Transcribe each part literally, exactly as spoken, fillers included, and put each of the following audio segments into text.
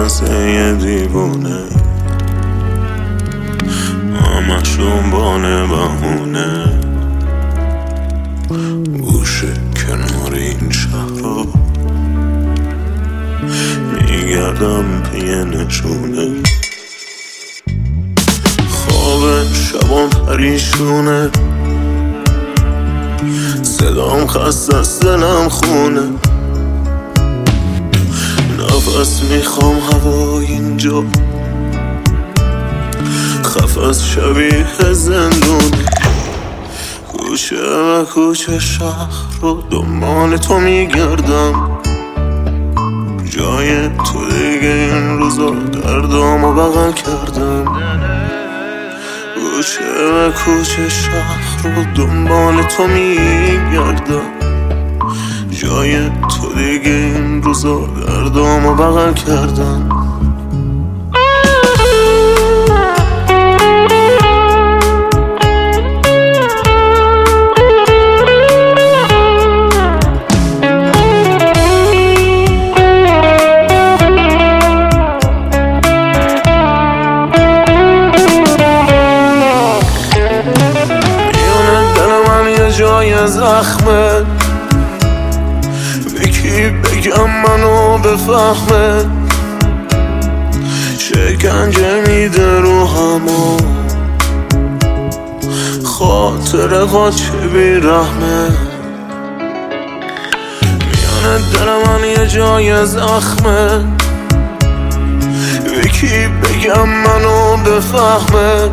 مثل یه دیوونه، همشون بانه بهونه. گوشه کنار این شهر رو میگردم پی نشونه. خواب شبام پریشونه، صدام خسته است دلم خونه. نفس میخوام هوای اینجا، خفص شبیه زندونه. کوچه و کوچه شهر رو دنبال تو میگردم، جای تو دیگه این روزا دردامو بغل کردم. کوچه و کوچه شهر رو دنبال تو میگردم، جای تو دیگه این روزا دردامو بغل کردم. جای زخمه به کی بگم منو بفهمه، شکنجه میده رو همو خاطر قاچه بیرحمه. میانه دل من یه جای زخمه، به کی بگم منو بفهمه،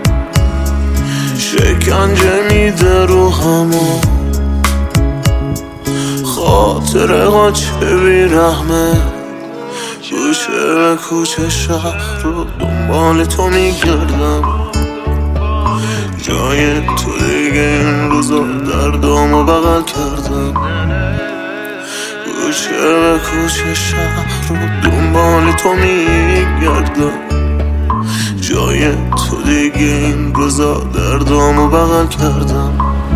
شکنجه میده رو همو خاطر قاچه بیرحمه. کوچه و کوچه شهر رو دنبال تو میگردم، جای تو دیگه این روزا دردامو بغل کردم. کوچه و کوچه شهر رو دنبال تو میگردم، جای تو دیگه این روزا دردامو بغل کردم.